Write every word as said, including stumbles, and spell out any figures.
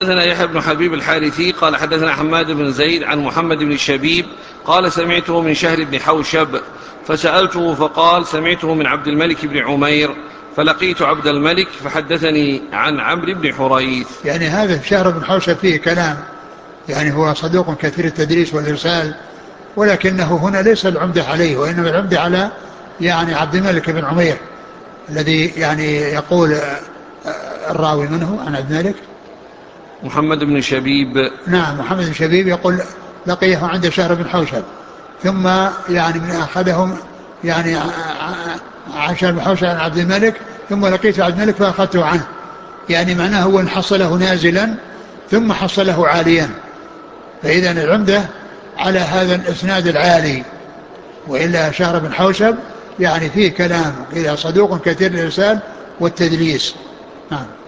حدثنا يحيى بن حبيب الحارثي قال حدثنا حماد بن زيد عن محمد بن شبيب قال سمعته من شهر بن حوشب فسألته فقال سمعته من عبد الملك بن عمير فلقيت عبد الملك فحدثني عن عمرو بن حريث. يعني هذا شهر بن حوشب فيه كلام، يعني هو صدوق كثير التدريس والإرسال، ولكنه هنا ليس العمدة عليه، وإنما العمدة على يعني عبد الملك بن عمير الذي يعني يقول الراوي منه عن عبد الملك محمد بن شبيب. نعم محمد بن شبيب يقول لقيه عند شهر بن حوشب، ثم يعني من أخذهم يعني عن شهر بن حوشب عن عبد الملك، ثم لقيت عبد الملك فأخذته عنه، يعني معناه هو ان حصله نازلا ثم حصله عاليا، فإذا العمدة على هذا الإسناد العالي، وإلا شهر بن حوشب يعني فيه كلام إذا صدوق كثير الإرسال والتدليس. نعم.